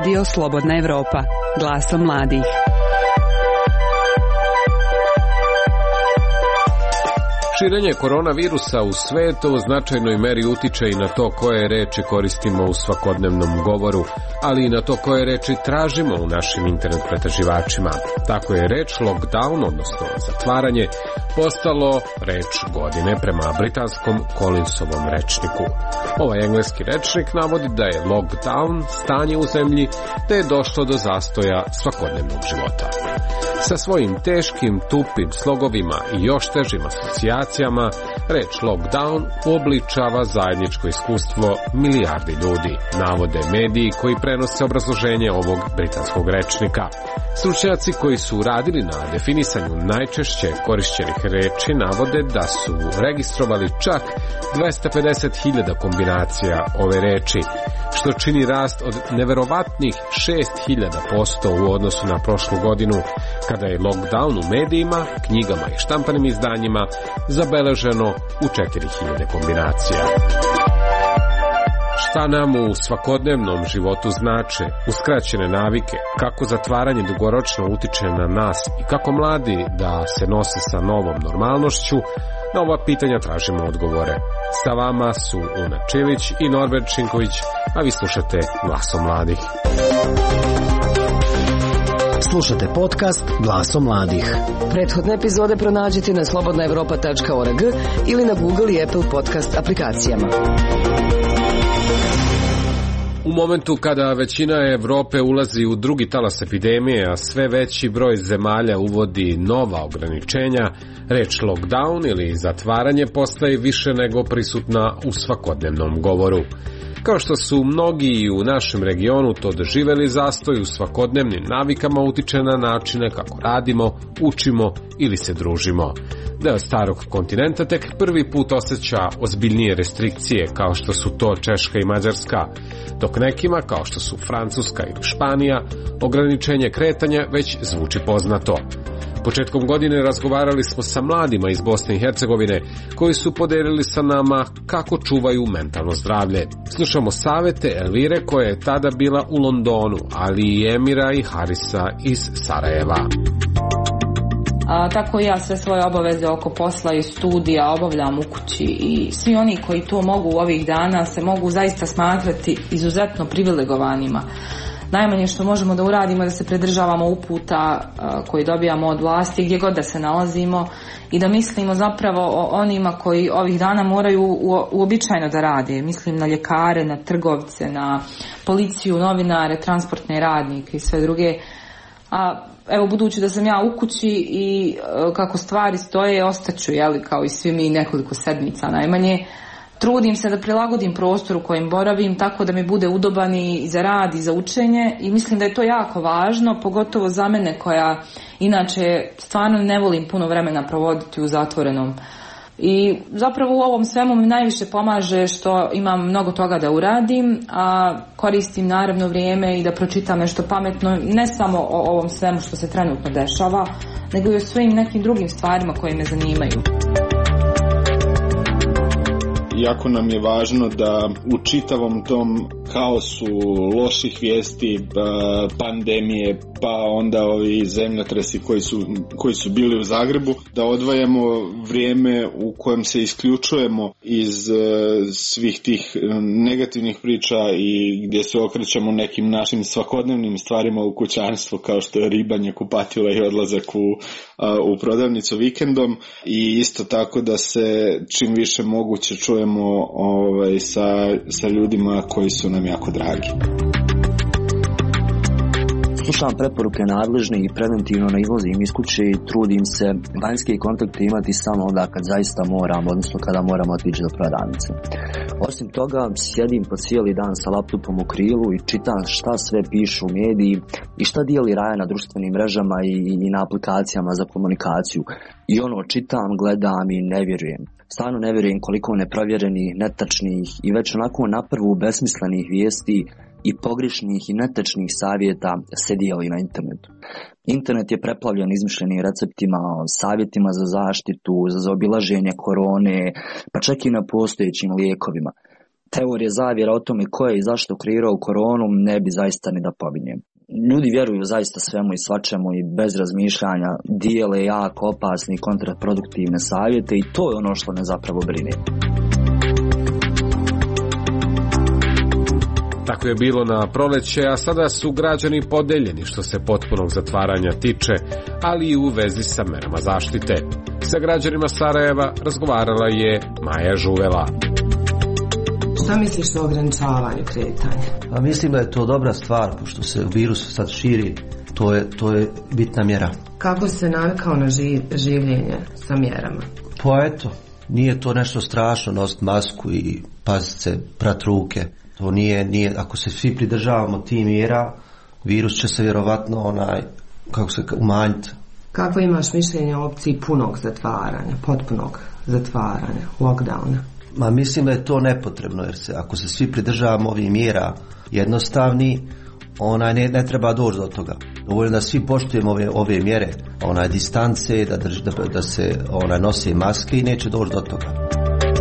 Radio Slobodna Evropa, glasom mladih. Širenje koronavirusa u svetu u značajnoj meri utiče i na to koje reči koristimo u svakodnevnom govoru, ali i na to koje reči tražimo u našim internet pretraživačima. Tako je reč lockdown, odnosno zatvaranje, postalo reč godine prema britanskom Collinsovom rečniku. Ovaj engleski rečnik navodi da je lockdown stanje u zemlji te je došlo do zastoja svakodnevnog života. Sa svojim teškim, tupim slogovima i još težim asocijacijama, reč lockdown uobličava zajedničko iskustvo milijardi ljudi, navode mediji koji prenose obrazloženje ovog britanskog rečnika. Stručnjaci koji su radili na definisanju najčešće korišćenih reči navode da su registrovali čak 250.000 kombinacija ove reči, što čini rast od neverovatnih 6.000% u odnosu na prošlu godinu, kada je lockdown u medijima, knjigama i štampanim izdanjima zabeleženo u 4.000 kombinacija. Šta nam u svakodnevnom životu znače uskraćene navike, kako zatvaranje dugoročno utiče na nas i kako mladi da se nose sa novom normalnošću, na ova pitanja tražimo odgovore. Sa vama su Una Čilić i Norbert Činković, a vi slušate Glasom mladih. Slušate podcast Glasom mladih. Prethodne epizode pronađite na slobodnaevropa.org ili na Google i Apple podcast aplikacijama. U momentu kada većina Evrope ulazi u drugi talas epidemije, a sve veći broj zemalja uvodi nova ograničenja, reč lockdown ili zatvaranje postaje više nego prisutna u svakodnevnom govoru. Kao što su mnogi i u našem regionu to doživeli, zastoj u svakodnevnim navikama utiče na načine kako radimo, učimo ili se družimo. Deo starog kontinenta tek prvi put osjeća ozbiljnije restrikcije kao što su to Češka i Mađarska, dok nekima kao što su Francuska ili Španija ograničenje kretanja već zvuči poznato. Početkom godine razgovarali smo sa mladima iz Bosne i Hercegovine koji su podelili sa nama kako čuvaju mentalno zdravlje. Slušamo savete Elvire koja je tada bila u Londonu, ali i Emira i Harisa iz Sarajeva. Tako ja sve svoje obaveze oko posla i studija obavljam u kući i svi oni koji to mogu ovih dana se mogu zaista smatrati izuzetno privilegovanima. Najmanje što možemo da uradimo je da se pridržavamo uputa koji dobijamo od vlasti gdje god da se nalazimo i da mislimo zapravo o onima koji ovih dana moraju uobičajeno da rade. Mislim na ljekare, na trgovce, na policiju, novinare, transportne radnike i sve druge. A evo, budući da sam ja u kući i kako stvari stoje, ostaću, kao i svi mi, nekoliko sedmica najmanje. Trudim se da prilagodim prostor u kojem boravim tako da mi bude udoban i za rad i za učenje i mislim da je to jako važno, pogotovo za mene koja inače stvarno ne volim puno vremena provoditi u zatvorenom. I zapravo u ovom svemu mi najviše pomaže što imam mnogo toga da uradim, a koristim naravno vrijeme i da pročitam nešto pametno, ne samo o ovom svemu što se trenutno dešava, nego i o svim nekim drugim stvarima koje me zanimaju. Jako nam je važno da u čitavom tom haosu loših vijesti, pandemije, pa onda ovi zemljotresi koji su bili u Zagrebu, da odvajamo vrijeme u kojem se isključujemo iz svih tih negativnih priča i gdje se okrećemo nekim našim svakodnevnim stvarima u kućanstvu, kao što je ribanje, kupatila i odlazak u prodavnicu vikendom, i isto tako da se čim više moguće čujemo sa ljudima koji su nam jako dragi. Slušam preporuke nadležnih i preventivno ne izlazim iz kuće i trudim se vanjske kontakte imati samo onda kad zaista moram, odnosno kada moram otići do prodavnice. Osim toga, sjedim po cijeli dan sa laptopom u krilu i čitam šta sve pišu u mediji i šta dijeli Raja na društvenim mrežama i na aplikacijama za komunikaciju. I čitam, gledam i ne vjerujem. Stvarno ne vjerujem koliko neprovjerenih, netačnih i već onako na prvu besmislenih vijesti i pogrešnih i netačnih savjeta se dijeli na internetu. Internet je preplavljen izmišljenim receptima, savjetima za zaštitu, za zaobilaženje korone, pa čak i na postojećim lijekovima. teorije zavjera o tome ko je i zašto kreirao koronu ne bi zaista ni da pominjem. Ljudi vjeruju zaista svemu i svačemu i bez razmišljanja dijele jako opasne i kontraproduktivne savjete i to je ono što me zapravo brine. Tako je bilo na proleće, a sada su građani podeljeni što se potpunog zatvaranja tiče, ali i u vezi sa merama zaštite. Sa građanima Sarajeva razgovarala je Maja Žuvela. Šta misliš o ograničavanju kretanja? A mislim da je to dobra stvar, pošto se virus sad širi, to je bitna mjera. Kako si se navikao na življenje sa mjerama? Pa eto, nije to nešto strašno nositi masku i paziti se, prat ruke. To nije, ako se svi pridržavamo tih mjera, virus će se vjerovatno umanjiti. Kako imaš mišljenje o opciji punog zatvaranja, potpunog zatvaranja, lockdowna? Ma mislim da je to nepotrebno, jer ako se svi pridržavamo ovih mjera jednostavni, ne treba doći do toga. Dovoljno da svi poštujemo ove mjere, distance, da se nose maske i neće doći do toga.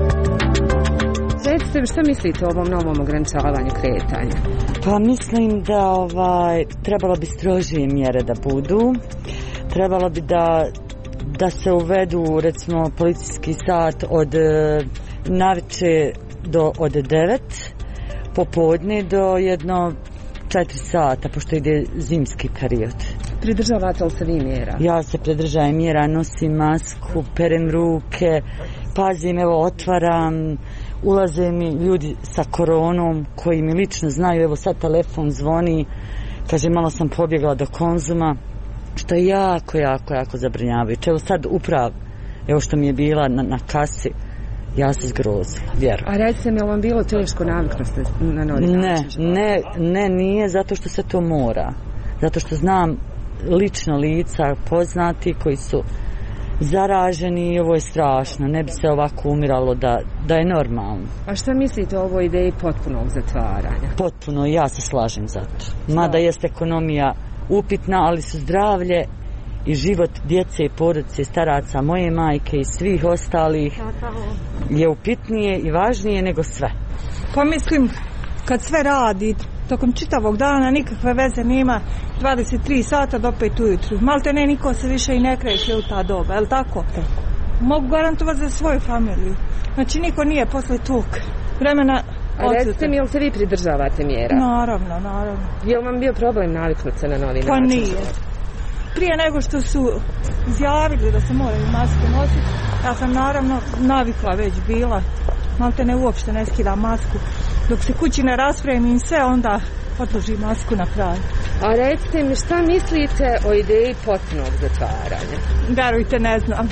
Recite mi, što mislite o ovom novom ograničavanju kretanja? Pa mislim da trebalo bi strožije mjere da budu. Trebalo bi da se uvedu recimo policijski sat od navečer od 9, popodne do jedno 4 sata, pošto ide zimski period. Pridržavate li se vi mjera? Ja se pridržavam mjera, nosim masku, perem ruke, pazim, otvaram, ulaze mi ljudi sa koronom koji mi lično znaju, sad telefon zvoni, kaže malo sam pobjegla do Konzuma, što je jako zabrinjavajuće. Evo sad upravo, što mi je bila na kasi, ja se zgrozila, vjerujem. A recite mi, je vam bilo teško naviknuti na novi način? Ne, nije zato što se to mora. Zato što znam lično lica poznati koji su zaraženi i ovo je strašno. Ne bi se ovako umiralo da je normalno. A šta mislite o ovoj ideji potpunog zatvaranja? Potpuno, ja se slažem za to. Mada jest ekonomija upitna, ali su zdravlje i život djece i porodice, staraca, moje majke i svih ostalih je upitnije i važnije nego sve. Pa mislim, kad sve radi tokom čitavog dana, nikakve veze nema 23 sata do 5 ujutru. Malte ne, niko se više i ne kreće u ta doba, je li tako? Mogu garantovati za svoju familiju. Znači niko nije posle tog vremena. A recite mi, jel se vi pridržavate mjera? Naravno. Je li vam bio problem naviknuti se na novi način? Pa nije. Prije nego što su izjavili da se moraju maske nositi, ja sam naravno navikla već bila. Malte ne, uopšte ne skidam masku. Dok se kući ne raspremim sve, onda odložim masku na kraju. A recite mi, šta mislite o ideji potpunog zatvaranja? Vjerujte, ne znam.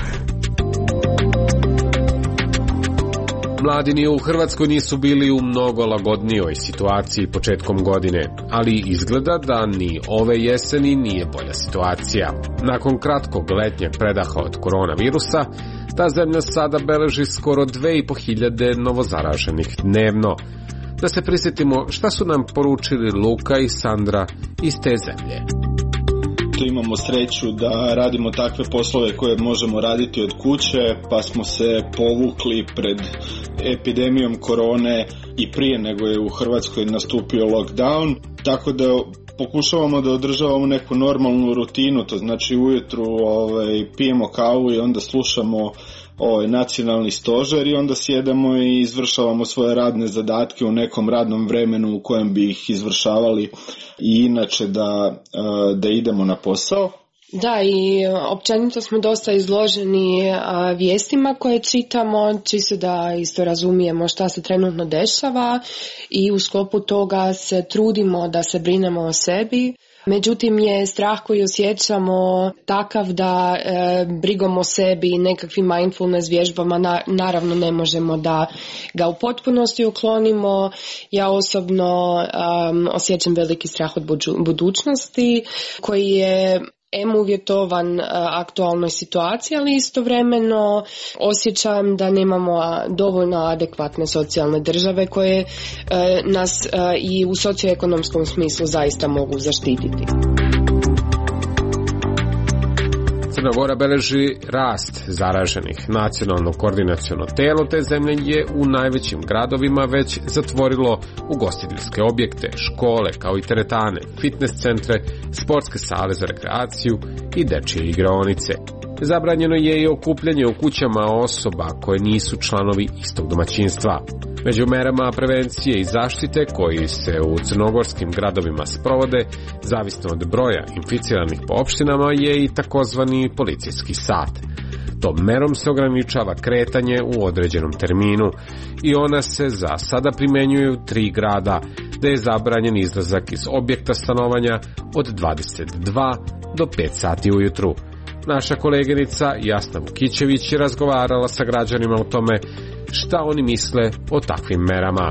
Mladi ni u Hrvatskoj nisu bili u mnogo lagodnijoj situaciji početkom godine, ali izgleda da ni ove jeseni nije bolja situacija. Nakon kratkog letnjeg predaha od koronavirusa, ta zemlja sada beleži skoro 2500 novozaraženih dnevno. Da se prisjetimo šta su nam poručili Luka i Sandra iz te zemlje. Imamo sreću da radimo takve poslove koje možemo raditi od kuće, pa smo se povukli pred epidemijom korone i prije nego je u Hrvatskoj nastupio lockdown, tako da pokušavamo da održavamo neku normalnu rutinu, to znači ujutru pijemo kavu i onda slušamo nacionalni stožer i onda sjedamo i izvršavamo svoje radne zadatke u nekom radnom vremenu u kojem bi ih izvršavali i inače da idemo na posao. Da, i općenito smo dosta izloženi vijestima koje čitamo, čisto da isto razumijemo šta se trenutno dešava i u sklopu toga se trudimo da se brinemo o sebi. Međutim je strah koji osjećamo takav da brigom o sebi i nekakvim mindfulness vježbama naravno ne možemo da ga u potpunosti uklonimo. Ja osobno osjećam veliki strah od budućnosti koji je uvjetovan aktualnoj situaciji, ali istovremeno osjećam da nemamo dovoljno adekvatne socijalne države koje nas i u socioekonomskom smislu zaista mogu zaštititi. Crna Gora beleži rast zaraženih. Nacionalno koordinaciono telo te zemlje je u najvećim gradovima već zatvorilo ugostiteljske objekte, škole kao i teretane, fitness centre, sportske sale za rekreaciju i dečje igraonice. Zabranjeno je i okupljanje u kućama osoba koje nisu članovi istog domaćinstva. Među merama prevencije i zaštite koji se u crnogorskim gradovima sprovode, zavisno od broja inficiranih po opštinama, je i takozvani policijski sat. Tom merom se ograničava kretanje u određenom terminu i ona se za sada primenjuje u 3 grada, gde je zabranjen izlazak iz objekta stanovanja od 22 do 5 sati ujutru. Naša koleginica Jasna Vukićević je razgovarala sa građanima o tome šta oni misle o takvim merama.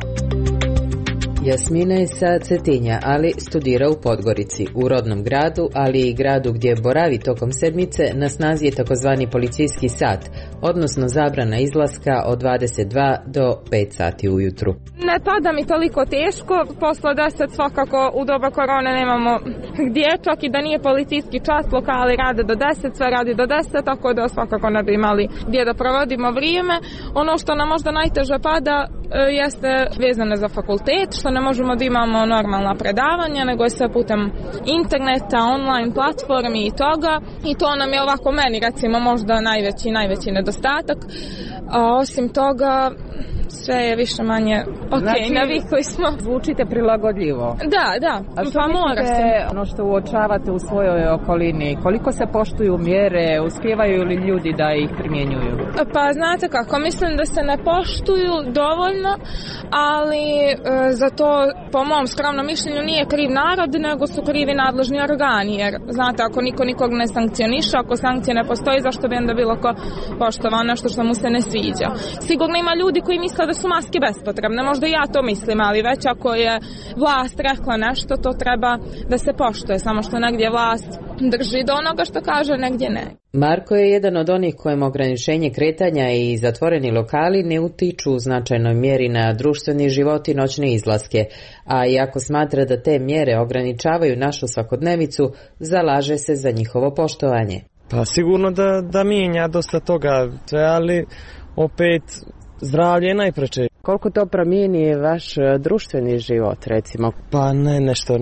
Jasmina je sa Cetinja, ali studira u Podgorici, u rodnom gradu, ali i gradu gdje boravi tokom sedmice. Na snazi je takozvani policijski sat, odnosno zabrana izlaska od 22 do 5 sati ujutru. Ne pada mi toliko teško, posle 10 svakako u doba korone nemamo gdje, čak i da nije policijski čas, lokali rade do 10, sve radi do 10, tako da svakako ne bi imali gdje da provodimo vrijeme. Ono što nam možda najteže pada jeste vezano za fakultet, što ne možemo da imamo normalna predavanja, nego je sve putem interneta, online platformi i toga. I to nam je ovako meni recimo možda najveći nedostatak. A osim toga, sve je više manje navikli smo. Zvučite prilagodljivo. Da, a što mislite, ono što uočavate u svojoj okolini, koliko se poštuju mjere, uspijevaju li ljudi da ih primjenjuju? Pa znate kako, mislim da se ne poštuju dovoljno, ali za to, po mom skromnom mišljenju, nije kriv narod, nego su krivi nadležni organi, jer znate, ako niko nikog ne sankcioniše, ako sankcije ne postoji, zašto bi onda bilo ko poštovao nešto što mu se ne sviđa? Sigurno ima ljudi koji misle da su maske bespotrebne, možda ja to mislim, ali već ako je vlast rekla nešto, to treba da se poštuje, samo što negdje vlast drži do onoga što kaže, negdje ne. Marko je jedan od onih kojem ograničenje kretanja i zatvoreni lokali ne utiču u značajnoj mjeri na društveni život i noćne izlaske, a iako smatra da te mjere ograničavaju našu svakodnevicu, zalaže se za njihovo poštovanje. Pa sigurno da mijenja dosta toga, ali opet zdravlje je najpreče. Koliko to promijeni vaš društveni život, recimo? Pa ne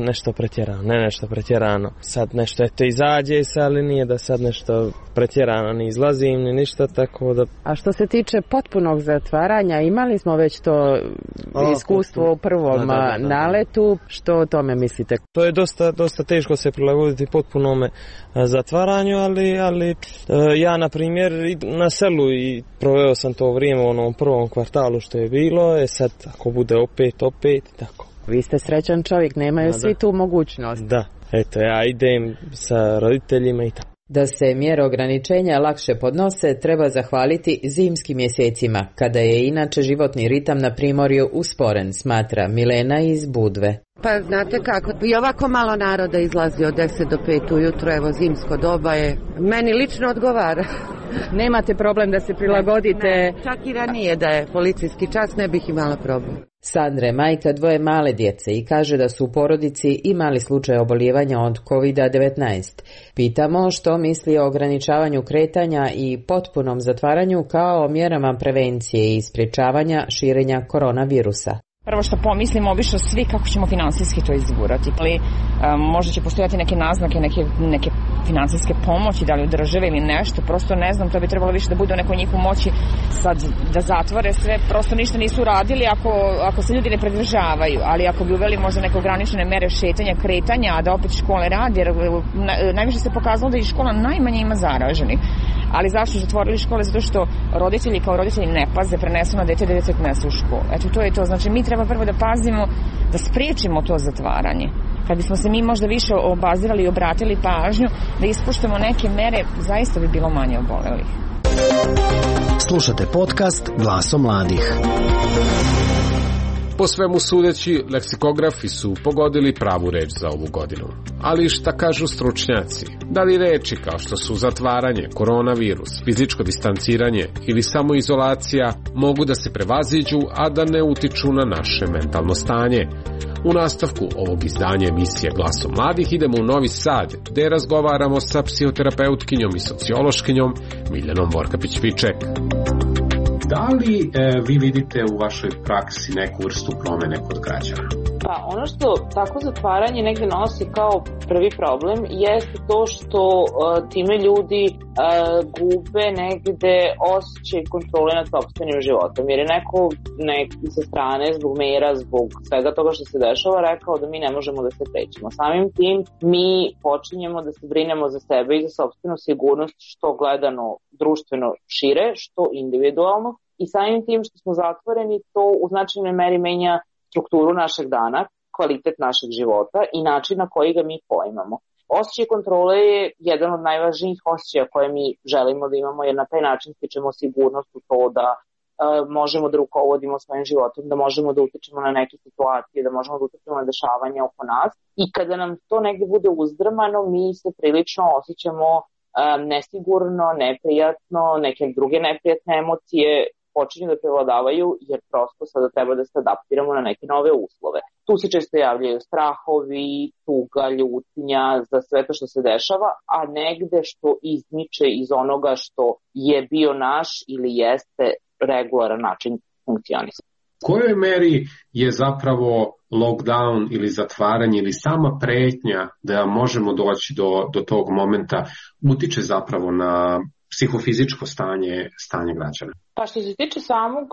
nešto pretjerano. Sad nešto izađe se, ali nije da sad nešto pretjerano, ni izlazim, ni ništa, tako da... A što se tiče potpunog zatvaranja, imali smo već to iskustvo u prvom naletu, što o tome mislite? To je dosta teško se prilagoditi potpunome zatvaranju, ali ja, na primjer, na selu i proveo sam to vrijeme u onom prvom kvartalu što je bilo, sad ako bude opet, tako. Vi ste srećan čovjek, nemaju svi tu mogućnost. Da, eto, ja idem sa roditeljima i tako. Da se mjere ograničenja lakše podnose, treba zahvaliti zimskim mjesecima, kada je inače životni ritam na primorju usporen, smatra Milena iz Budve. Pa znate kako, i ovako malo naroda izlazi od 10 do 5 ujutro, evo zimsko doba je, meni lično odgovara. Nemate problem da se prilagodite? Ne, čak i ranije da je policijski čas ne bih imala problem. Sandra je majka 2 male djece i kaže da su u porodici imali slučaj obolijevanja od COVID-19. Pitamo što misli o ograničavanju kretanja i potpunom zatvaranju kao o mjerama prevencije i sprječavanja širenja koronavirusa. Prvo što pomislimo obično svi kako ćemo finansijski to izgurati, ali možda će postojati neke naznake, neke finansijske pomoći, da li od države ili nešto, prosto ne znam, to bi trebalo više da bude u nekoj njihovoj moći sad da zatvore sve, prosto ništa nisu radili ako se ljudi ne pridržavaju, ali ako bi uveli možda neke ograničene mere šetanja, kretanja, a da opet škole radi, jer najviše se pokazalo da i škola najmanje ima zaraženih. Ali zašto su zatvorili škole? Zato što roditelji kao roditelji ne paze, prenesu na dete, dete odnesu u školu. Eto, to je to. Znači, mi treba prvo da pazimo, da spriječimo to zatvaranje. Kad bismo se mi možda više obazirali i obratili pažnju, da ispuštamo neke mere, zaista bi bilo manje obolelih. Slušate podcast Glasom mladih. Po svemu sudeći, leksikografi su pogodili pravu reč za ovu godinu. Ali šta kažu stručnjaci? Da li reči kao što su zatvaranje, koronavirus, fizičko distanciranje ili samoizolacija mogu da se prevaziđu, a da ne utiču na naše mentalno stanje? U nastavku ovog izdanja emisije Glasom mladih idemo u Novi Sad, gde razgovaramo sa psihoterapeutkinjom i sociološkinjom Miljanom Vorkapić-Viček. Da li vi vidite u vašoj praksi neku vrstu promene kod građana? Pa ono što tako zatvaranje negde nosi kao prvi problem jeste to što time ljudi gube negde osjećaj kontrole nad sopstvenim životom. Jer je neko sa strane, zbog mera, zbog svega toga što se dešava, rekao da mi ne možemo da se krećemo. Samim tim mi počinjemo da se brinemo za sebe i za sopstvenu sigurnost, što gledano društveno šire, što individualno. I samim tim što smo zatvoreni, to u značajnoj meri menja strukturu našeg dana, kvalitet našeg života i način na koji ga mi poimamo. Osjećaj kontrole je jedan od najvažnijih osjećaja koje mi želimo da imamo, jer na taj način stičemo sigurnost u to da možemo da rukovodimo svojim životom, da možemo da utičemo na neke situacije, da možemo da utičemo na dešavanja oko nas. I kada nam to negde bude uzdrmano, mi se prilično osjećamo nesigurno, neprijatno, neke druge neprijatne emocije počinju da prevladavaju, jer prosto sada treba da se adaptiramo na neke nove uslove. Tu se često javljaju strahovi, tuga, ljutnja za sve to što se dešava, a negde što izmiče iz onoga što je bio naš ili jeste regularan način funkcionisanja. U kojoj meri je zapravo lockdown ili zatvaranje ili sama pretnja da možemo doći do tog momenta utiče zapravo na psihofizičko stanje građana? Pa što se tiče samog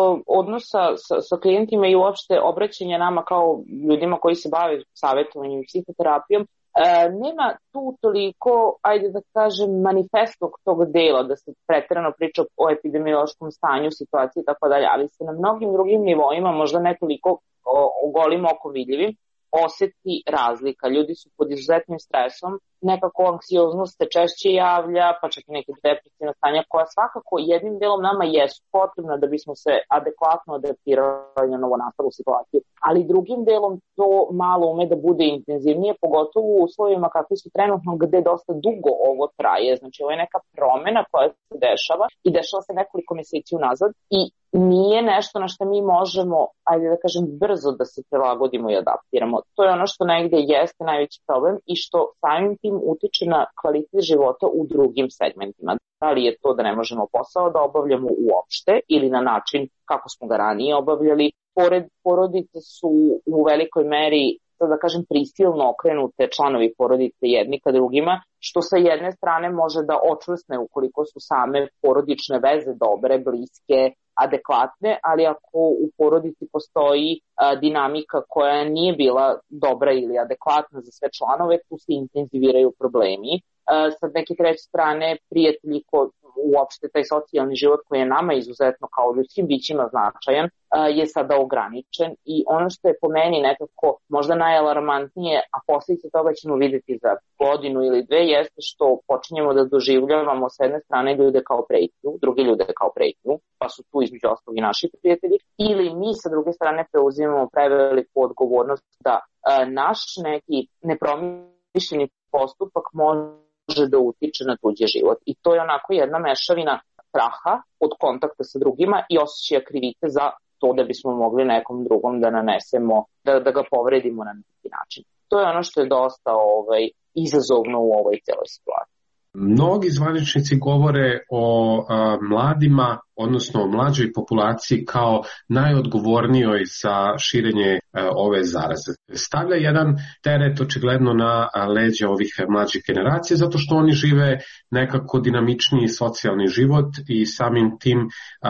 odnosa sa klijentima i uopšte obraćanja nama kao ljudima koji se bave savjetovanjem i psihoterapijom, nema tu toliko, ajde da kažem, manifestog tog dela, da se preterano priča o epidemiološkom stanju, situaciji i tako dalje, ali se na mnogim drugim nivoima, možda ne toliko golim okom vidljivim, oseti razlika. Ljudi su pod izuzetnim stresom, nekako anksioznost se češće javlja, pa čak i neke depresivne stanja koja svakako jednim delom nama jesu potrebna da bismo se adekvatno adaptirali na novonastalu situaciju, ali drugim delom to malo ume da bude intenzivnije, pogotovo u uslovima kakvi su trenutno gde dosta dugo ovo traje. Znači ovo je neka promena koja se dešava i dešava se nekoliko meseci unazad i nije nešto na što mi možemo, ajde da kažem, brzo da se prilagodimo i adaptiramo. To je ono što negde jeste najveći problem i što samim tim utiče na kvalitet života u drugim segmentima. Da li je to da ne možemo posao da obavljamo uopšte ili na način kako smo ga ranije obavljali. Porodice su u velikoj meri, da kažem, prisilno okrenute članovi porodice jedni ka drugima, što sa jedne strane može da očvrsne ukoliko su same porodične veze dobre, bliske, adekvatne, ali ako u porodici postoji dinamika koja nije bila dobra ili adekvatna za sve članove, tu se intenziviraju problemi. Sa neke treće strane, prijatelji, uopšte taj socijalni život koji je nama izuzetno kao ljudskim bićima značajan, je sada ograničen i ono što je po meni nekako možda najalarmantnije, a posljedice toga ćemo vidjeti za godinu ili dve, jeste što počinjemo da doživljavamo s jedne strane ljude kao pretnju, druge ljude kao pretnju, pa su tu između ostalog i naši prijatelji, ili mi sa druge strane preuzimamo preveliku odgovornost da naš neki nepromišljeni postupak može da utiče na tuđi život. I to je onako jedna mešavina straha od kontakta sa drugima i osjećaja krivice za to da bismo mogli nekom drugom da nanesemo, da ga povredimo na neki način. To je ono što je dosta izazovno u ovoj celoj situaciji. Mnogi zvaničnici govore o mladima, odnosno o mlađoj populaciji kao najodgovornijoj za širenje ove zaraze. Stavlja jedan teret očigledno na leđa ovih mlađih generacija, zato što oni žive nekako dinamičniji socijalni život i samim tim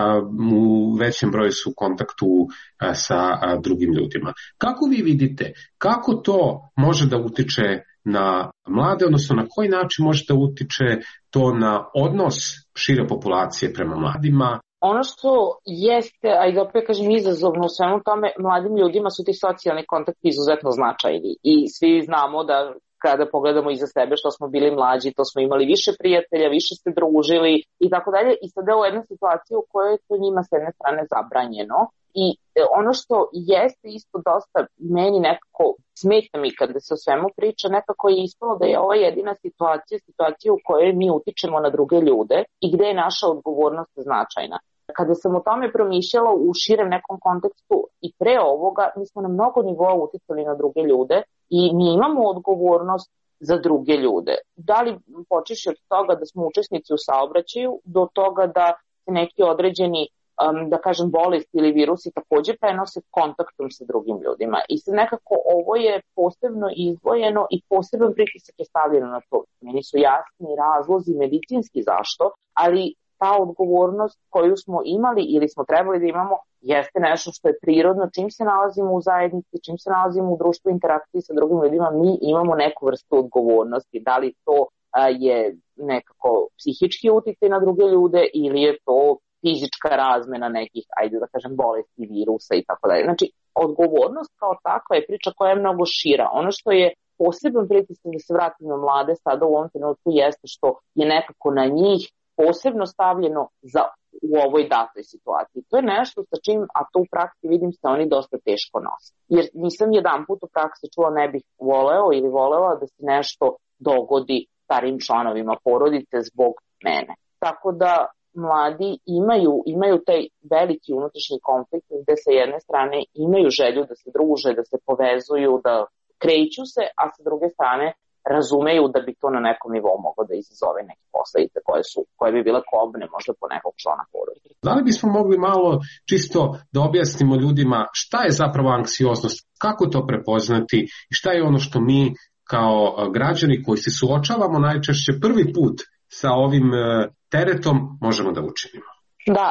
u većem broju su u kontaktu sa drugim ljudima. Kako vi vidite, kako to može da utiče na mlade, odnosno na koji način može da utiče to na odnos šire populacije prema mladima? Ono što jeste, a i da opet kažem izazovno u svemu tome, mladim ljudima su ti socijalni kontakti izuzetno značajni i svi znamo da kada pogledamo iza sebe što smo bili mlađi, to smo imali više prijatelja, više se družili i tako dalje i sada je u jednoj situaciji u kojoj je to njima s jedne strane zabranjeno. I ono što jeste isto dosta meni nekako smeta mi kada se o svemu priča, nekako je ispalo da je ova jedina situacija u kojoj mi utičemo na druge ljude i gde je naša odgovornost značajna. Kada sam o tome promišljala u širem nekom kontekstu i pre ovoga, mi smo na mnogo nivoa uticali na druge ljude i mi imamo odgovornost za druge ljude. Da li počeš od toga da smo učesnici u saobraćaju, do toga da se neki određeni, da kažem, bolesti ili virusi takođe prenose kontaktom sa drugim ljudima. I sad nekako ovo je posebno izdvojeno i poseban pritisak je stavljeno na to. Meni su jasni razlozi medicinski zašto, ali ta odgovornost koju smo imali ili smo trebali da imamo jeste nešto što je prirodno. Čim se nalazimo u zajednici, čim se nalazimo u društvu, interakciji sa drugim ljudima, mi imamo neku vrstu odgovornosti. Da li to je nekako psihički uticaj na druge ljude ili je to fizička razmena nekih, ajde da kažem, bolesti, virusa i tako dalje. Znači, odgovornost kao takva je priča koja je mnogo šira. Ono što je poseban pritisak da se vratimo na mlade sada u ovom trenutku jeste što je nekako na njih posebno stavljeno u ovoj datoj situaciji. To je nešto sa čim, a to u praksi vidim, se oni dosta teško nose. Jer nisam jedan put u praksi čula ne bih voleo ili volela da se nešto dogodi starim članovima porodice zbog mene. Tako da mladi imaju taj veliki unutrašnji konflikt gde sa jedne strane imaju želju da se druže, da se povezuju, da kreću se, a sa druge strane razumeju da bi to na nekom nivou moglo da izazove neke posledice koje bi bile kobne možda po nekog člana porodice. Da li bismo mogli malo čisto da objasnimo ljudima šta je zapravo anksioznost, kako to prepoznati i šta je ono što mi kao građani koji se suočavamo najčešće prvi put sa ovim teretom možemo da učinimo? Da,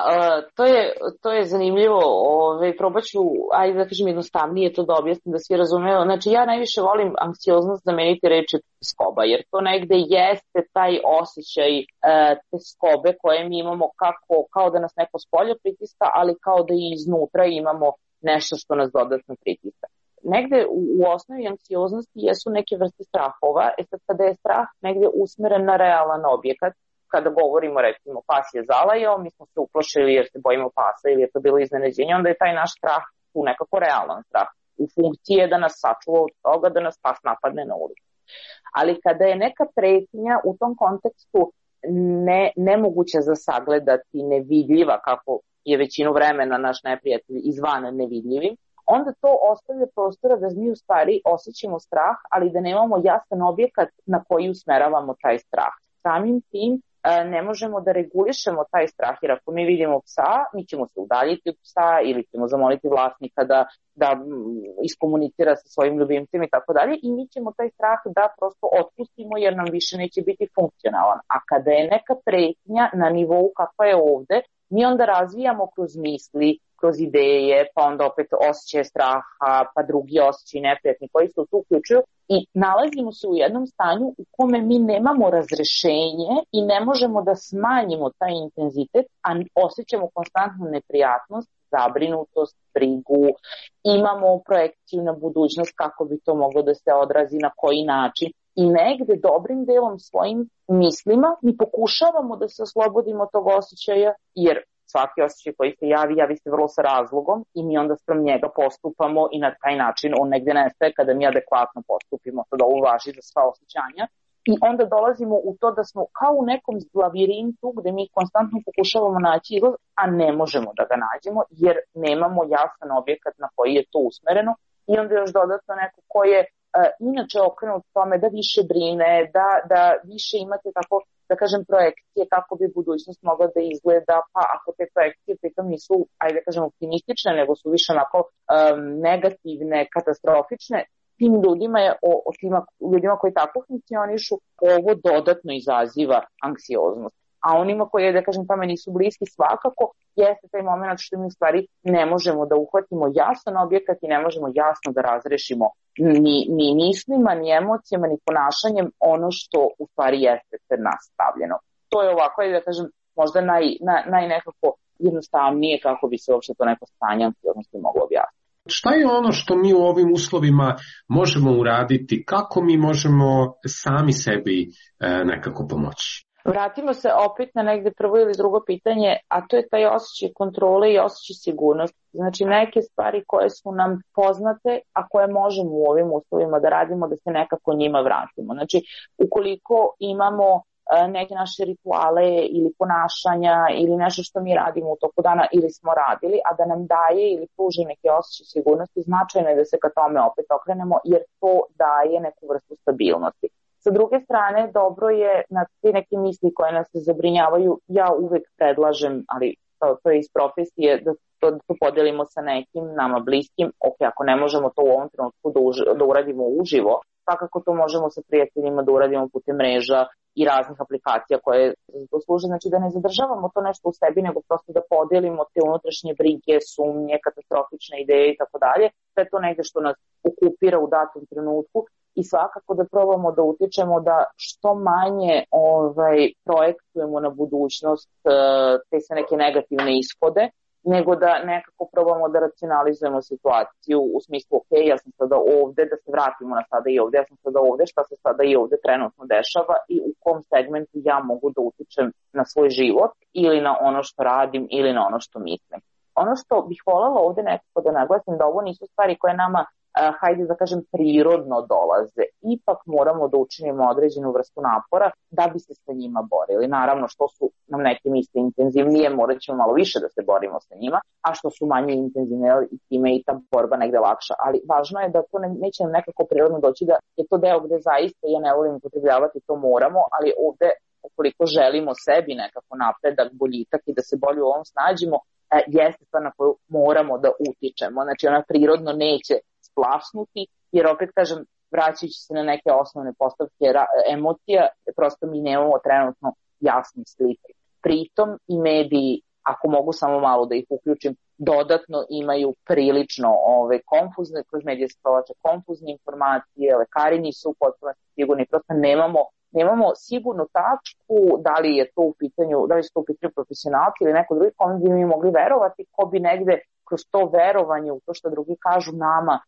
to je zanimljivo. Probat ću, ajde da kažem jednostavnije to da objasnim da svi razumeju. Znači, ja najviše volim anksioznost zameniti reči skoba, jer to negde jeste taj osjećaj te skobe koje mi imamo kao da nas neko spolja pritiska, ali kao da i iznutra imamo nešto što nas dodatno pritiska. Negde u osnovi anksioznosti jesu neke vrste strahova, sad kada je strah negde usmeren na realan objekat, kada govorimo recimo pas je zalajao, mi smo se uplašili jer se bojimo pasa ili je to bilo iznenađenje, onda je taj naš strah tu nekako realan strah. U funkciji je da nas sačuva od toga da nas pas napadne na ulicu. Ali kada je neka pretnja u tom kontekstu nemoguća za sagledati, nevidljiva, kako je većinu vremena naš neprijatelj izvana nevidljivim, onda to ostavlja prostora da mi u stvari osjećamo strah, ali da nemamo jasan objekat na koji usmeravamo taj strah. Samim tim ne možemo da regulišemo taj strah, jer ako mi vidimo psa, mi ćemo se udaljiti od psa ili ćemo zamoliti vlasnika da iskomunicira sa svojim ljubimcem i tako dalje, i mi ćemo taj strah da prosto otpustimo jer nam više neće biti funkcionalan. A kada je neka pretnja na nivou kakva je ovde, mi onda razvijamo kroz misli, kroz ideje, pa onda opet osjećaje straha, pa drugi osjećaj neprijatni koji se tu uključuju i nalazimo se u jednom stanju u kome mi nemamo razrešenje i ne možemo da smanjimo taj intenzitet, a osjećamo konstantnu neprijatnost, zabrinutost, brigu, imamo projekciju na budućnost kako bi to moglo da se odrazi, na koji način. I negde dobrim delom svojim mislima mi pokušavamo da se oslobodimo tog osjećaja, jer svaki osjećaj koji se javi se vrlo sa razlogom i mi onda sprem njega postupamo i na taj način on negde nestaje kada mi adekvatno postupimo. Sada ovo važi za sva osjećanja. I onda dolazimo u to da smo kao u nekom lavirintu gde mi konstantno pokušavamo naći izlaz, a ne možemo da ga nađemo jer nemamo jasan objekat na koji je to usmereno. I onda još dodatno neko ko je inače okrenut tome da više brine, da više imate tako, da kažem, projekcije kako bi budućnost mogla da izgleda, pa ako te projekcije pritom nisu, ajde da kažem, optimistične, nego su više onako negativne, katastrofične, tim ljudima ljudima koji tako funkcionišu, ovo dodatno izaziva anksioznost. A onima koji, da kažem, tome nisu bliski, svakako jeste taj moment što mi u stvari ne možemo da uhvatimo jasan objekat i ne možemo jasno da razrešimo ni mislima, ni emocijama, ni ponašanjem ono što u stvari jeste pred nas stavljeno. To je ovako, da kažem, možda najnekako jednostavnije kako bi se uopšte to neko stanje anksioznosti moglo objasniti. Šta je ono što mi u ovim uslovima možemo uraditi? Kako mi možemo sami sebi nekako pomoći? Vratimo se opet na negde prvo ili drugo pitanje, a to je taj osjećaj kontrole i osjećaj sigurnosti. Znači neke stvari koje su nam poznate, a koje možemo u ovim uslovima da radimo, da se nekako njima vratimo. Znači ukoliko imamo neke naše rituale ili ponašanja ili nešto što mi radimo u toku dana ili smo radili, a da nam daje ili pruži neke osjećaje sigurnosti, značajno je da se ka tome opet okrenemo, jer to daje neku vrstu stabilnosti. Sa druge strane, dobro je na te neke misli koje nas zabrinjavaju, ja uvek predlažem, ali to je iz profesije, da to podelimo sa nekim nama bliskim. Ok, ako ne možemo to u ovom trenutku da uradimo uživo, svakako to možemo sa prijateljima da uradimo putem mreža i raznih aplikacija koje to služe. Znači da ne zadržavamo to nešto u sebi, nego prosto da podelimo te unutrašnje brige, sumnje, katastrofične ideje i tako dalje. Sve to negde što nas okupira u datom trenutku i svakako da probamo da utičemo da što manje projektujemo na budućnost te se neke negativne ishode, nego da nekako probamo da racionalizujemo situaciju u smislu, ok, ja sam sada ovde, da se vratimo na sada i ovde, ja sam sada ovde, šta se sada i ovde trenutno dešava i u kom segmentu ja mogu da utičem na svoj život ili na ono što radim ili na ono što mislim. Ono što bih voljela ovde nekako da naglasim, da ovo nisu stvari koje nama, hajde da kažem, prirodno dolaze. Ipak moramo da učinimo određenu vrstu napora da bi se sa njima borili. Naravno, što su nam neke misle intenzivnije, morat ćemo malo više da se borimo sa njima, a što su manje intenzivne i time i ta borba negde lakša. Ali važno je da to neće nam nekako prirodno doći, da je to deo gde zaista, ja ne volim upotrebljavati, to moramo, ali ovde ukoliko želimo sebi nekako napredak, boljitak i da se bolje u ovom snađimo, jeste stvar na koju moramo da utičemo. Znači ona prirodno neće splasnuti, jer opet kažem, vraćajući se na neke osnovne postavke emocija, prosto mi nemamo trenutno jasne slike. Pritom i mediji, ako mogu samo malo da ih uključim, dodatno imaju prilično konfuzne, kroz medije se provlače konfuzne informacije, lekari nisu u potpunosti sigurni, prosto nemamo sigurnu tačku da li je to u pitanju, da li su to u pitanju profesionalci ili neko drugi kome bi mi mogli verovati, ko bi negde kroz to verovanje u to što drugi kažu nama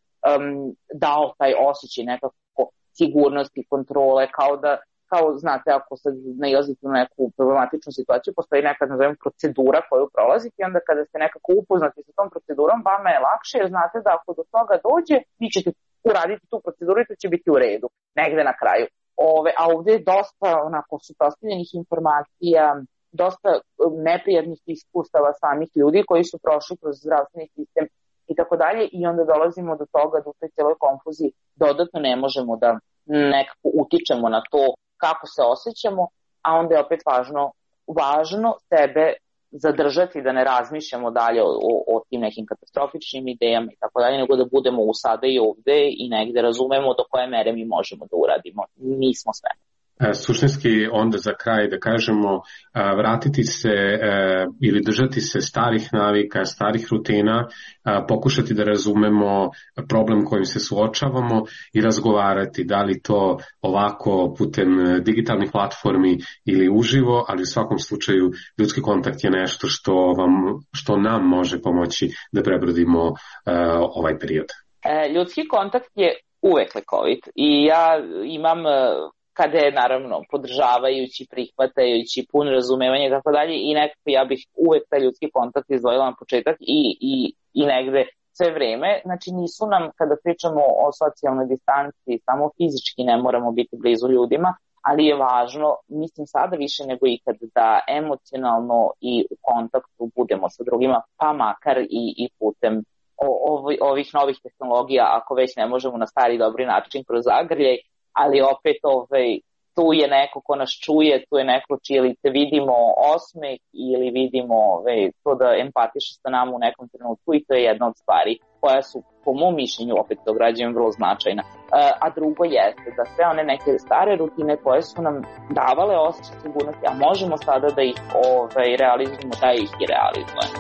dao taj osjećaj nekako sigurnosti, kontrole, kao znate, ako sad nailazite na neku problematičnu situaciju, postoji neka, nazovem, procedura koju prolazite i onda kada ste nekako upoznati sa tom procedurom, vama je lakše jer znate da ako do toga dođe, vi ćete uraditi tu proceduru i to će biti u redu, negde na kraju. A ovde je dosta suprotstavljenih informacija, dosta neprijatnih iskustava samih ljudi koji su prošli kroz zdravstveni sistem i tako dalje, i onda dolazimo do toga da u toj celoj konfuziji dodatno ne možemo da nekako utičemo na to kako se osjećamo, a onda je opet važno sebe zadržati, da ne razmišljamo dalje o tim nekim katastrofičnim idejama i tako dalje, nego da budemo u sada i ovde i negde razumemo do koje mere mi možemo da uradimo. Nismo sve. Suštinski onda za kraj da kažemo vratiti se ili držati se starih navika, starih rutina, pokušati da razumemo problem kojim se suočavamo i razgovarati, da li to ovako putem digitalnih platformi ili uživo, ali u svakom slučaju ljudski kontakt je nešto što nam može pomoći da prebrodimo ovaj period. Ljudski kontakt je uvek lekovit i ja imam, kada je naravno podržavajući, prihvatajući, pun razumevanje i tako dalje, i nekako ja bih uvek taj ljudski kontakt izdvojila na početak i negde sve vreme. Znači nisu nam, kada pričamo o socijalnoj distanci, samo fizički ne moramo biti blizu ljudima, ali je važno, mislim sada više nego ikad, da emocionalno i u kontaktu budemo sa drugima, pa makar i putem ovih novih tehnologija, ako već ne možemo na stari dobri način kroz zagrljaj, ali opet tu je neko ko nas čuje, tu je neko čije lice vidimo osmeh ili vidimo to da empatiše sa nama u nekom trenutku, i to je jedna od stvari koja su, po mom mišljenju, opet to građujem, vrlo značajna. A drugo jeste da sve one neke stare rutine koje su nam davale osjećaj sigurnosti, a možemo sada da ih realizujemo, da ih i realizujemo.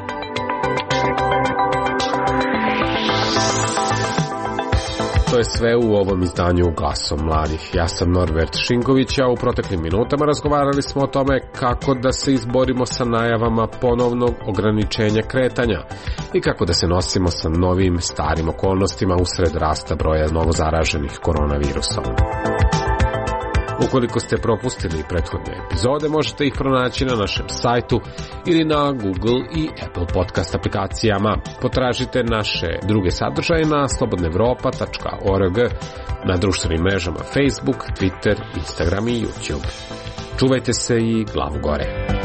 To je sve u ovom izdanju Glasom mladih. Ja sam Norbert Šinković, a u proteklim minutama razgovarali smo o tome kako da se izborimo sa najavama ponovnog ograničenja kretanja i kako da se nosimo sa novim, starim okolnostima usred rasta broja novozaraženih koronavirusom. Ukoliko ste propustili prethodne epizode, možete ih pronaći na našem sajtu ili na Google i Apple podcast aplikacijama. Potražite naše druge sadržaje na slobodnaevropa.org, na društvenim mrežama Facebook, Twitter, Instagram i YouTube. Čuvajte se i glavu gore.